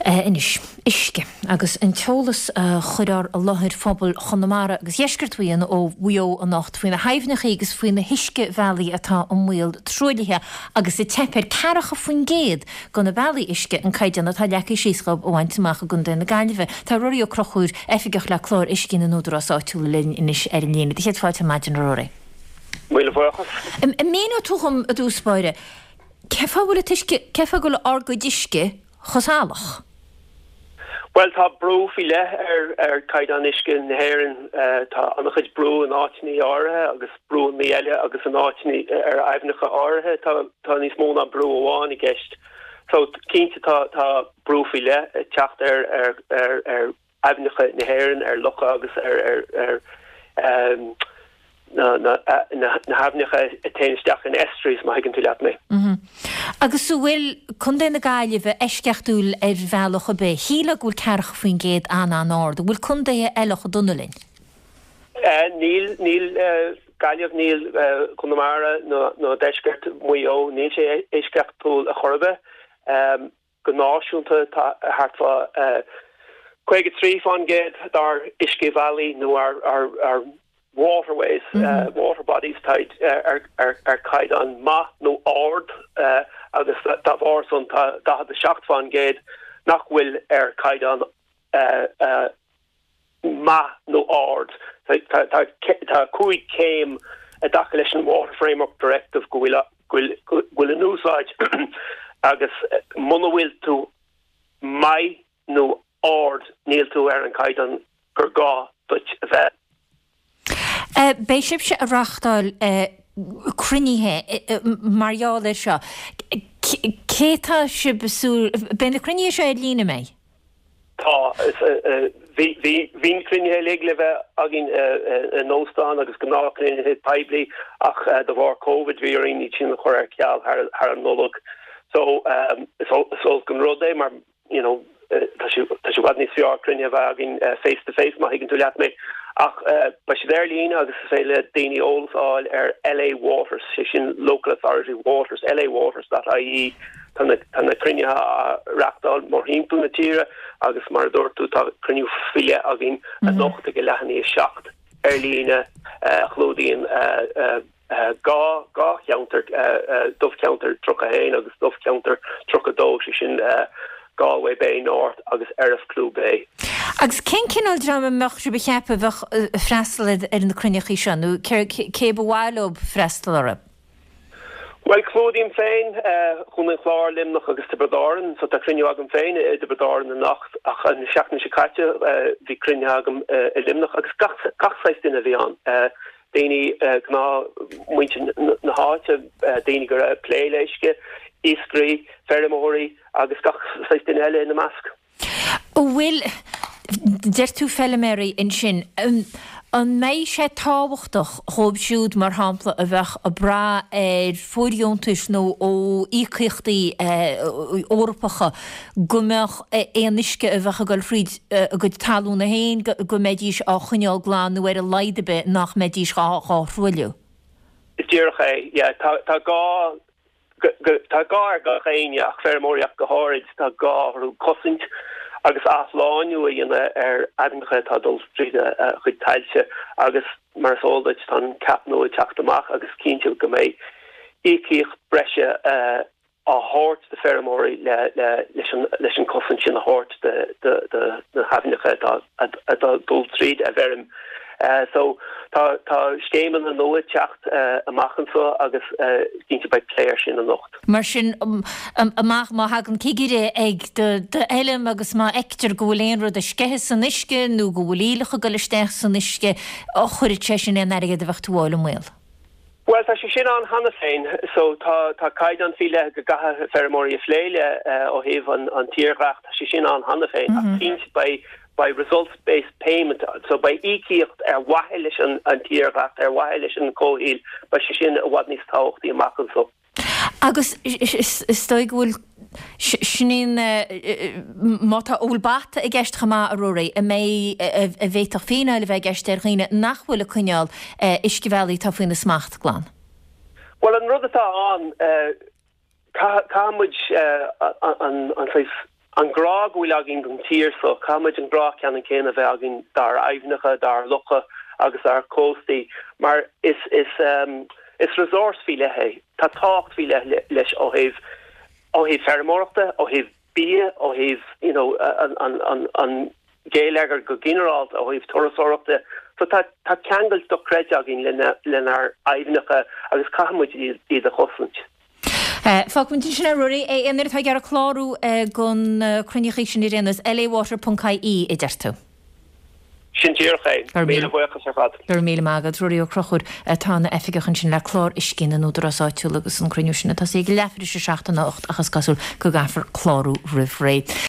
Inis isce agus an teolalas chuidir a láthir fphobal chunamara agus dheisceirthaíonn ó bhuio an nacht faoin na haimhnach agus faoin na Huisce Valley atá an mhuiil trúirithe agus I tepéir cearacha faoin géad go na Valley isce an caiideann atá leacha síoscab ó haintach a gun na Gaillimhe. Tá ruirí ó crochúr efigach le chlár iscin na nódras áitiúla linn inis ar an léana. Dí fáilte maidin roirí. Mhuiile bhachas. Méanú túcham a dúspáire. Cefa go le argo disce chosáalach? Well, tá brú fiile caiideann isce na hÉireann tá annach chuid brú an áitiní áirithe agus brú an méile agus an áitiní aibhnecha áirithe tá níos mó na brú amháin I gceist. So cínte tá brú fiile teacht aibhnecha na hÉireann lucha agus na haimhnecha téanaisteach an estris má higann tú leat mé. Agus bhfuil chun na Gaillimhe eisceachtúil bhealach be híle bhfuil cearcha faoin géad an áard, bhfuil chun eileach donalinn? Níl Gaillimh níl chunamara nó deisceart muo níl sé éisceachtúil a chorbe go náisiúnta tá hartfa 53 fan géad dar Huisce Valley nó ar waterways, water bodies tight caiideann ma nó ard agus tá bhar son tá the seacht fan géad nach bhfuil caiideann ma nó ard. Tá cúig céim a dacha leis an Water Framework Directive go bhfuil an úsáid agus muna bhfuil tú mai nó ard níl tú ar an caiideann gur gá duit a bheith. Béisib se a rachtáil cruníthe margheall seo. Cétá se besúr ben na cruníthe seo lína mé? Tá hín cruníthe le bheith agin an nóstán agus go ná cruníthe peibli ach do bhar COVID bhí ar ní sin chuir ar ceall ar an nolog. So gan rudé mar tá si bhd níos fiar cruníthe bheith agin face to face má higann tú leat mé. Ach ba sé bhéirlína agus féile daoine ólasáil ar LA Waters, sin Local Authority Waters, LA Waters.ie tána cruníthe reachtáil mar hímpú na tíre agus mar dúirtú tá cruniú fiile a gin a nóchta go leithanaí seacht ar lína chlódaíonn gá cheantar dubh ceantar trocha héin agus dubh ceantar trocha dó sin Galway Bay North agus Erif Clú Bay. Agus cén cinál drama meach se becheappa bheith freistalid ar na crunneachí seanú, cé bhhailób freistal. Well, clódín féin chun an chláir limnach agus de bredáran, so tá crunne agam féin de bredáran na nacht ach an seachna se caite bhí crunne agam limnach agus gachsáis duine bhí an. Déine gná muinte na háite déine gur pléileiske, Iscrí, Ferramóí agus gachsáis duine eile in na masc. Bhfuil deir tú Ferramóí in sin an méid sé táhachtach chomh siúd mar hampla a bheith a bra fóríontais nó ó ícíochtaí orpacha gombeach éanisce a bheith a goil fríd a go talún na héin go méidís á chuineáil glán nó ar a leidibe nach méidís gá rhuiiliú. Is dúrach tá gá ar gá chéineach Ferramóíach go háid tá gáhrú cosint agus asláinú a dhéana ar aimimcha tá dul stríide chuid tailse agus mar sóldait tan capnó teachtamach agus cíntil go méid ícíocht breise a háirt de Ferramóí leis an cosint sin a háirt de haimimcha a dul stríide a bherim. So tá scéman an nóid teacht amachchan so agus cínte bei pléir sin an nocht. Mar sin amach má hagan cigire ag de eilim agus má ectar gohfuil rud a scethe san isce nó gohfuilílacha go leisteach san isce ó chuir te sin an aige de bheith túáil am bhfuil. Well, tá sin an hanna féin, so tá caiideann fiile go gatha Ferramóí a phléile ó héamh an tíreacht, tá sin an hanna féin ach cínte by results-based payment, so by ícíocht wahilis an tíreacht wahilis an cóhíl, ba sin a wad níos táchtaí amachchan so. Agus stoig bhfuil sin mátá ólbata a gceist chamá a ruirí a mé a bhéach féine le bheith gceist ar chuoine nach bhfuil a chuineáil Uisce Valley tá faoin na smacht glán. Well, an rud atá an cámuid an an grag bhfuil agin gon tír so camid an grag cean an céine bheith agin dar aimhnecha dar lucha agus ar cóstaí mar is resource fi lethe tá tácht fi leis ó heh fermórachta ó heh bí ó heh an géilegar go generalt ó heh torasórachta so tá ceangailt do creide agin lenar aimhnecha agus camuid iad a choslant. Fágmintí sinna ruí é inar tá gar a chlárú gon cruinnechaí sin rénas lawater.caí I deirtu. Sin tíorchain, míle buchas ar fad. Gur míle mágad ruí ó crochúr tána efigechan sin le chlár iscin an údrasáitiú agus an cruinniú sinna tá sé go lefri se 16 achas gasúil go gafar chlárú rih ré.